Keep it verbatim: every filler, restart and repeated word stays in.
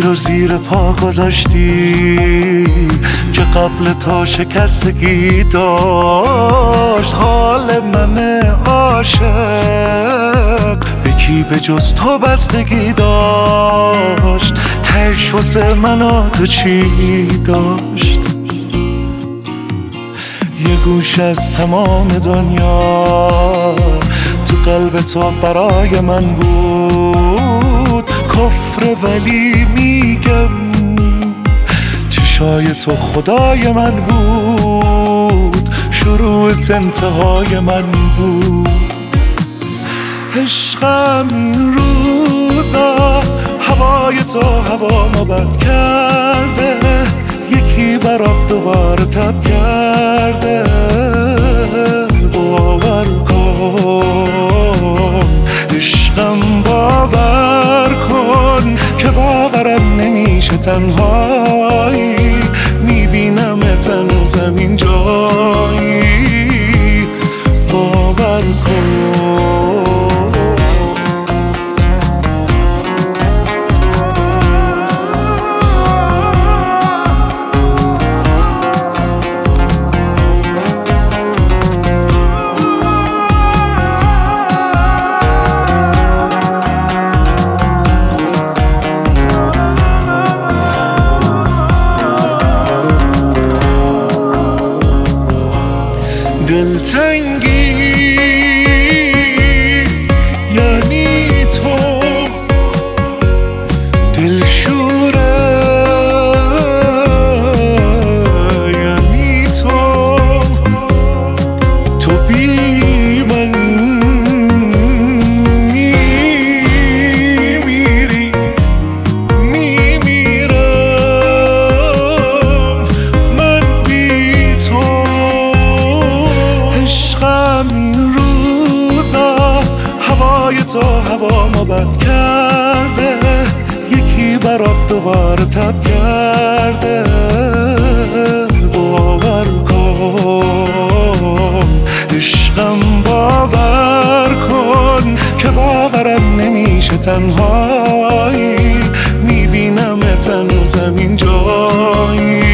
تو زیر پا گذاشتی که قبل تو شکستگی داشت. حال من عاشق به کی به جز تو بستگی داشت؟ تهش واسه من و تو چی داشت؟ یه گوش از تمام دنیا تو قلب تو برای من بود کفر، ولی میگم چشای تو خدای من بود، شروعت انتهای من بود. عشقم این روزا هوای تو هوامو بد کرده، یکی برات دوباره تب کرده. باور کن عشقم، باور کن که باورم نمیشه تنهایی میبینم هنوزم این جایی. باور کن دلتنگی یعنی تو، دلشوره یعنی تو، تو بی من میمیری میمیرم من بی تو. این روزا هوای تو هوامو بد کرده، یکی برات دوباره تب کرده. باور کن عشقم، باور کن که باورم نمیشه تنهایی میبینم هنوزم این جایی.